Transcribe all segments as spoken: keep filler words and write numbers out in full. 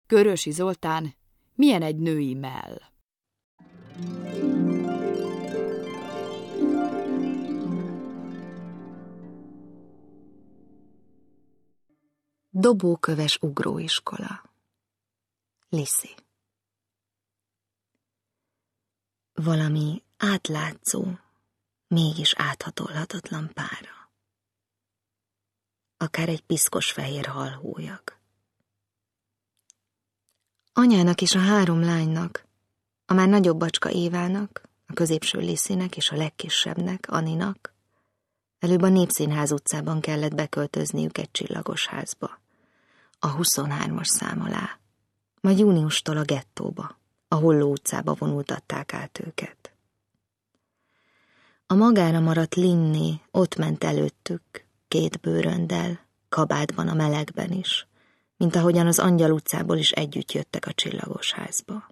Körösi Zoltán, milyen egy női mell. Dobóköves ugróiskola. Liszi. Valami átlátszó, mégis áthatolhatatlan pára. Akár egy piszkos fehér halhólyag. Anyának és a három lánynak, a már nagyobb bacska Évának, a középső Liszinek és a legkisebbnek, Aninak, előbb a Népszínház utcában kellett beköltözniük egy csillagos házba, a huszonhármas szám alá, majd júniustól a gettóba, a Holló utcába vonultatták át őket. A magára maradt Linné ott ment előttük, két bőröndel, kabátban a melegben is, mint ahogyan az Angyal utcából is együtt jöttek a csillagos házba.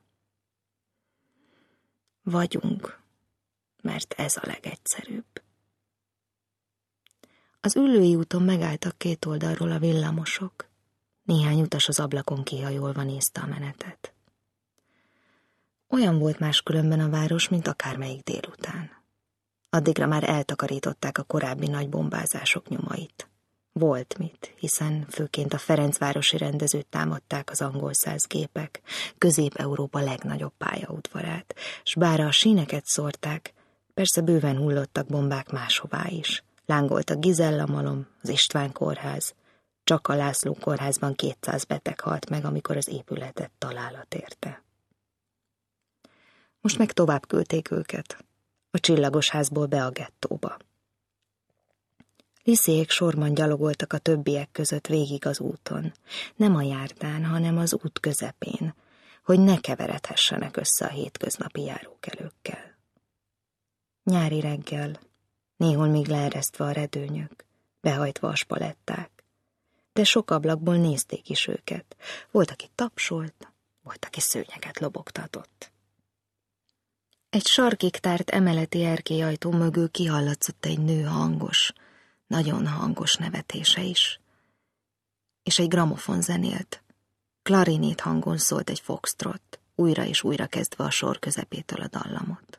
Vagyunk, mert ez a legegyszerűbb. Az Üllői úton megálltak két oldalról a villamosok. Néhány utas az ablakon kihajolva nézte a menetet. Olyan volt máskülönben a város, mint akármelyik délután. Addigra már eltakarították a korábbi nagy bombázások nyomait. Volt mit, hiszen főként a Ferencvárosi rendezőt támadták az angolszász gépek, Közép-Európa legnagyobb pályaudvarát, s bár a síneket szórták, persze bőven hullottak bombák máshová is. Lángolt a Gizella malom, az István kórház, csak a László kórházban kétszáz beteg halt meg, amikor az épületet találat érte. Most meg tovább küldték őket, a csillagos házból be a gettóba. Liszék sorban gyalogoltak a többiek között végig az úton, nem a járdán, hanem az út közepén, hogy ne keveredhessenek össze a hétköznapi járókelőkkel. Nyári reggel, néhol még leeresztve a redőnyök, behajtva a spaletták, de sok ablakból nézték is őket, volt, aki tapsolt, volt, aki szőnyeket lobogtatott. Egy sarkig tárt emeleti erkélyajtó mögül kihallatszott egy nő hangos, nagyon hangos nevetése is. És egy gramofon zenélt. Klarinét hangon szólt egy foxtrot, újra és újra kezdve a sor közepétől a dallamot.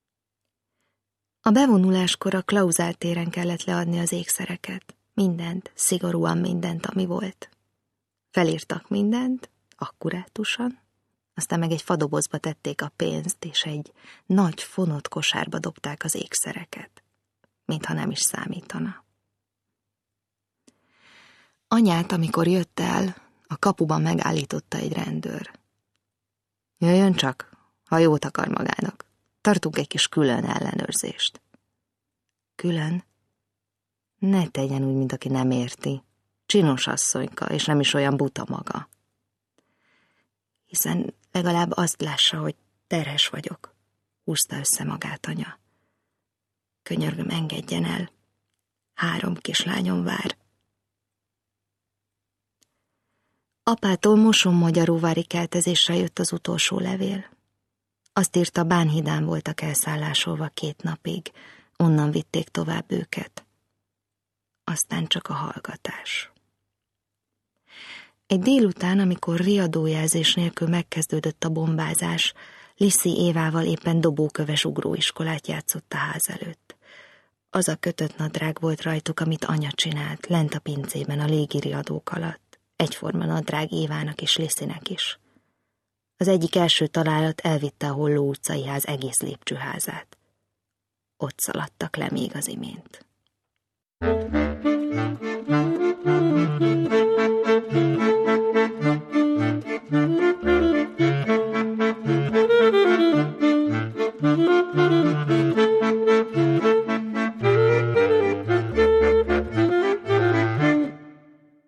A bevonuláskor a Klauzál téren kellett leadni az ékszereket, mindent, szigorúan mindent, ami volt. Felírtak mindent, akkurátusan, aztán meg egy fadobozba tették a pénzt, és egy nagy fonott kosárba dobták az ékszereket, mintha nem is számítana. Anyát, amikor jött el, a kapuban megállította egy rendőr. Jöjjön csak, ha jót akar magának. Tartunk egy kis külön ellenőrzést. Külön? Ne tegyen úgy, mint aki nem érti. Csinos asszonyka, és nem is olyan buta maga. Hiszen legalább azt lássa, hogy terhes vagyok, húzta össze magát anya. Könyörgöm, engedjen el. Három kislányom vár. Apától Moson-Magyaróvári keltezésre jött az utolsó levél. Azt írta, Bánhidán voltak elszállásolva két napig, onnan vitték tovább őket. Aztán csak a hallgatás. Egy délután, amikor riadójelzés nélkül megkezdődött a bombázás, Liszi Évával éppen dobóköves ugróiskolát játszott a ház előtt. Az a kötött nadrág volt rajtuk, amit anya csinált, lent a pincében a légiriadók alatt. Egyforma nadrág Évának és Liszinek is. Az egyik első találat elvitte a Holló utcai ház egész lépcsőházát. Ott szaladtak le még az imént. Thank you.